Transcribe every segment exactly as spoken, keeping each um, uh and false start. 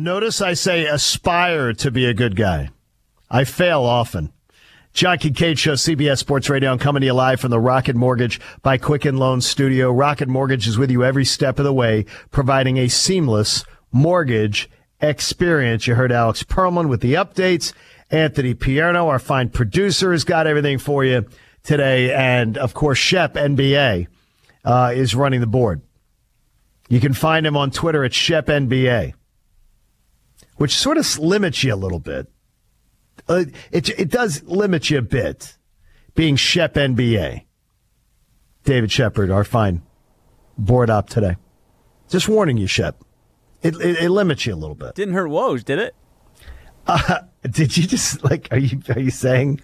Notice I say aspire to be a good guy. I fail often. John Kincaid Show, C B S Sports Radio. I'm coming to you live from the Rocket Mortgage by Quicken Loans studio. Rocket Mortgage is with you every step of the way, providing a seamless mortgage experience. You heard Alex Perlman with the updates. Anthony Pierno, our fine producer, has got everything for you today. And, of course, Shep, N B A, uh, is running the board. You can find him on Twitter at Shep N B A, which sort of limits you a little bit. Uh, it it does limit you a bit, being Shep N B A. David Shepard, our fine board op today. Just warning you, Shep. It, it it limits you a little bit. Didn't hurt Woj, did it? Uh, did you just like? Are you are you saying?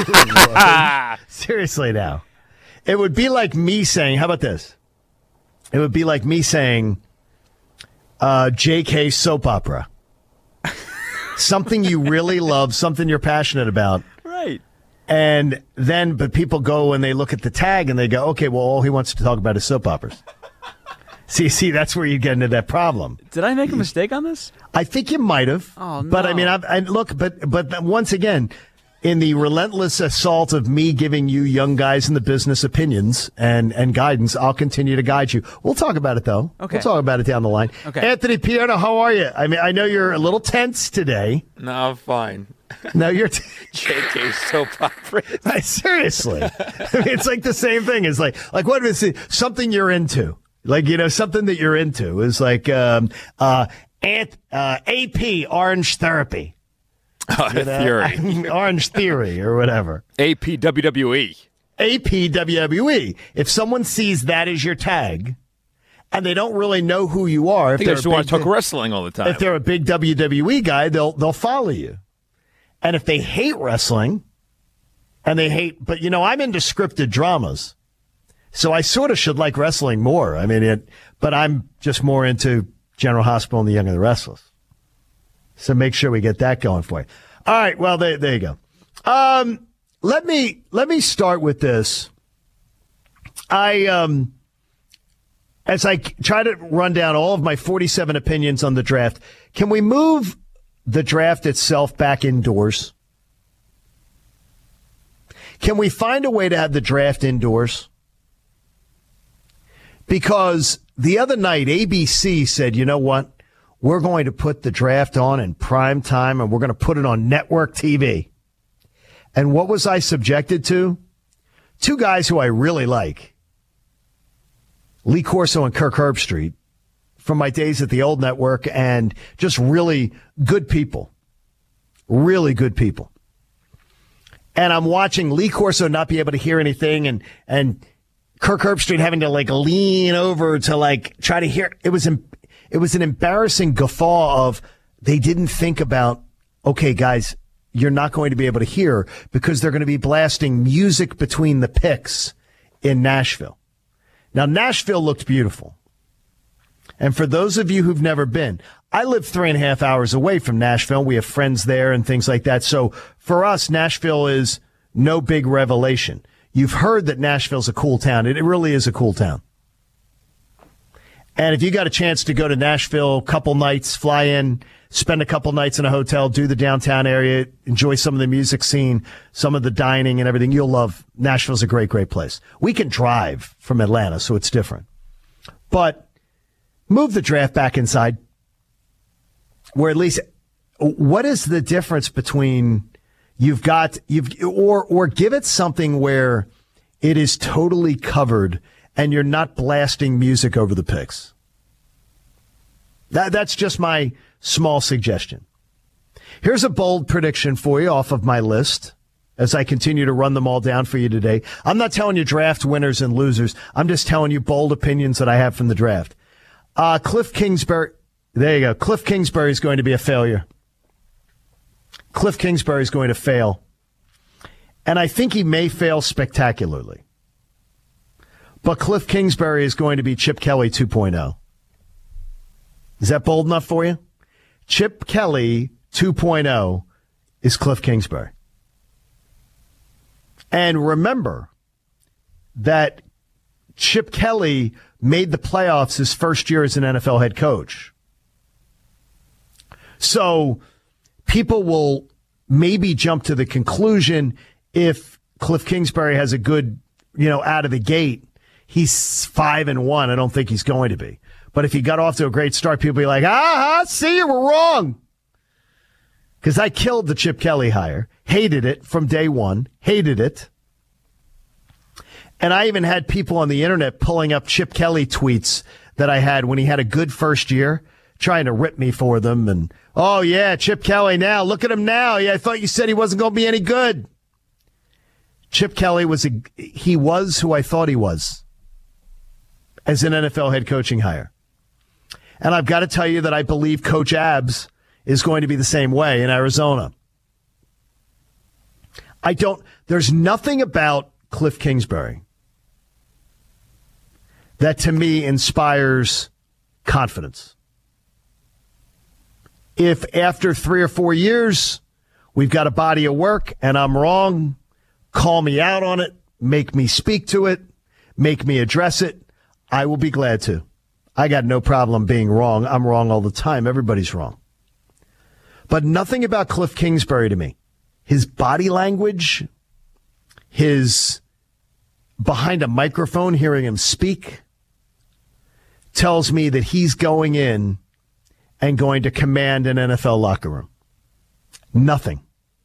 Seriously, now, it would be like me saying. How about this? It would be like me saying, uh, "J K soap opera." Something you really love, something you're passionate about. Right. And then, but people go and they look at the tag and they go, okay, well, all he wants to talk about is soap operas. see, see, that's where you get into that problem. Did I make a mistake on this? I think you might have. Oh, no. But I mean, I, I look, but, but once again, in the relentless assault of me giving you young guys in the business opinions and, and guidance, I'll continue to guide you. We'll talk about it, though. Okay. We'll talk about it down the line. Okay. Anthony Pierno, how are you? I mean, I know you're a little tense today. No, I'm fine. No, you're t- J K soap opera. Seriously. I mean, it's like the same thing. It's like, like what is it? Something you're into. Like, you know, something that you're into is like um, uh, Ant, uh, A P, Orange Therapy. Oh, You know? Theory. Orange Theory or whatever. A P W W E. A P W W E. If someone sees that as your tag and they don't really know who you are, I if think I they're just a want to big- talk wrestling all the time. if they're a big W W E guy, they'll they'll follow you. And if they hate wrestling and they hate, but you know, I'm into scripted dramas. So I sort of should like wrestling more. I mean, it, but I'm just more into General Hospital and the Young and the Restless. So make sure we get that going for you. All right. Well, there, there you go. Um, let me, let me start with this. I, um, as I try to run down all of my forty-seven opinions on the draft, can we move the draft itself back indoors? Can we find a way to have the draft indoors? Because the other night, A B C said, you know what? We're going to put the draft on in prime time, and we're going to put it on network T V. And what was I subjected to? Two guys who I really like, Lee Corso and Kirk Herbstreit, from my days at the old network, and just really good people. Really good people. And I'm watching Lee Corso not be able to hear anything, and and Kirk Herbstreit having to like lean over to like try to hear. It was em- it was an embarrassing guffaw of they didn't think about, okay, guys, you're not going to be able to hear because they're going to be blasting music between the picks in Nashville. Now, Nashville looked beautiful. And for those of you who've never been, I live three and a half hours away from Nashville. We have friends there and things like that. So for us, Nashville is no big revelation. You've heard that Nashville's a cool town. It really is a cool town. And if you got a chance to go to Nashville, couple nights, fly in, spend a couple nights in a hotel, do the downtown area, enjoy some of the music scene, some of the dining and everything, you'll love. Nashville's a great, great place. We can drive from Atlanta, so it's different. But move the draft back inside, where at least, what is the difference between you've got, you've, or, or give it something where it is totally covered and you're not blasting music over the picks. That, that's just my small suggestion. Here's a bold prediction for you off of my list as I continue to run them all down for you today. I'm not telling you draft winners and losers. I'm just telling you bold opinions that I have from the draft. Uh, Cliff Kingsbury, there you go. Cliff Kingsbury is going to be a failure. Cliff Kingsbury is going to fail. And I think he may fail spectacularly. But Cliff Kingsbury is going to be Chip Kelly two point oh. Is that bold enough for you? Chip Kelly two point oh is Cliff Kingsbury. And remember that Chip Kelly made the playoffs his first year as an N F L head coach. So people will maybe jump to the conclusion if Cliff Kingsbury has a good, you know, out of the gate, he's five and one. I don't think he's going to be. But if he got off to a great start, people will be like, ah, see, you were wrong. Because I killed the Chip Kelly hire. Hated it from day one. Hated it. And I even had people on the internet pulling up Chip Kelly tweets that I had when he had a good first year, trying to rip me for them. And, oh, yeah, Chip Kelly now. Look at him now. Yeah, I thought you said he wasn't going to be any good. Chip Kelly was, a, he was who I thought he was as an N F L head coaching hire. And I've got to tell you that I believe Coach Abs is going to be the same way in Arizona. I don't, there's nothing about Cliff Kingsbury that to me inspires confidence. If after three or four years we've got a body of work and I'm wrong, call me out on it, make me speak to it, make me address it, I will be glad to. I got no problem being wrong. I'm wrong all the time. Everybody's wrong. But nothing about Cliff Kingsbury to me. His body language, his behind a microphone, hearing him speak, tells me that he's going in and going to command an N F L locker room. Nothing.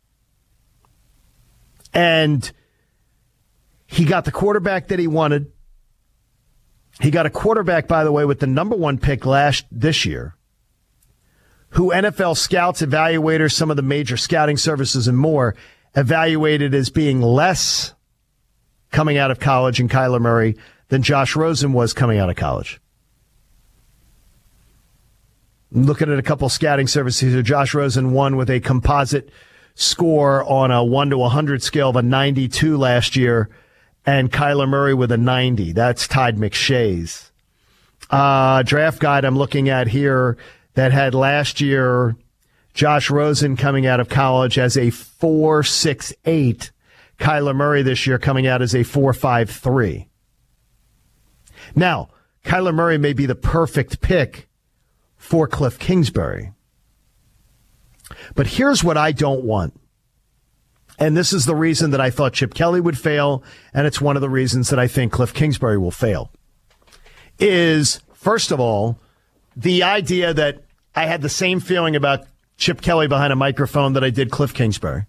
And he got the quarterback that he wanted. He got a quarterback, by the way, with the number one pick last this year, who N F L scouts, evaluators, some of the major scouting services and more evaluated as being less coming out of college in Kyler Murray than Josh Rosen was coming out of college. I'm looking at a couple scouting services here. Josh Rosen won with a composite score on a one to one hundred scale of a ninety-two last year, and Kyler Murray with a ninety. That's Todd McShay's. Uh, draft guide I'm looking at here that had last year Josh Rosen coming out of college as a four six eight. Kyler Murray this year coming out as a four five three. Now, Kyler Murray may be the perfect pick for Cliff Kingsbury. But here's what I don't want. And this is the reason that I thought Chip Kelly would fail, and it's one of the reasons that I think Cliff Kingsbury will fail. Is, first of all, the idea that I had the same feeling about Chip Kelly behind a microphone that I did Cliff Kingsbury.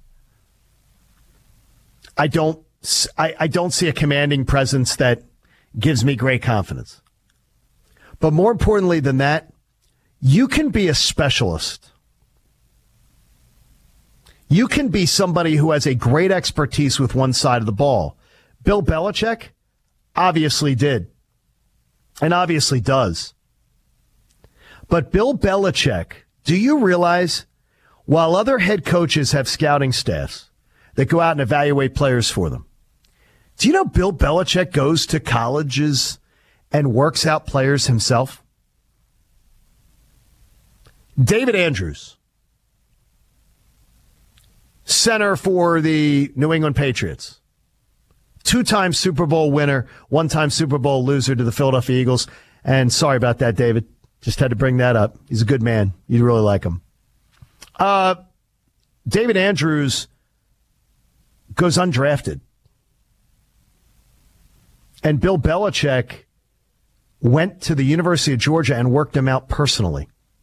I don't, I, I don't see a commanding presence that gives me great confidence. But more importantly than that, you can be a specialist. You can be somebody who has a great expertise with one side of the ball. Bill Belichick obviously did, and obviously does. But Bill Belichick, do you realize, while other head coaches have scouting staffs that go out and evaluate players for them, do you know Bill Belichick goes to colleges and works out players himself? David Andrews, center for the New England Patriots, two-time Super Bowl winner, one-time Super Bowl loser to the Philadelphia Eagles. And sorry about that, David. Just had to bring that up. He's a good man. You'd really like him. Uh, David Andrews goes undrafted. And Bill Belichick went to the University of Georgia and worked him out personally.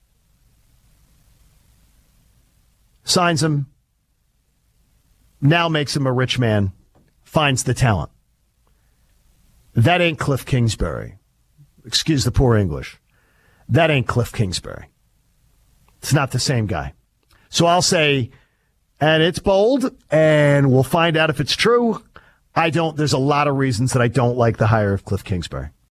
Signs him, now makes him a rich man, finds the talent. That ain't Cliff Kingsbury. Excuse the poor English. That ain't Cliff Kingsbury. It's not the same guy. So I'll say, and it's bold, and we'll find out if it's true. I don't, there's a lot of reasons that I don't like the hire of Cliff Kingsbury.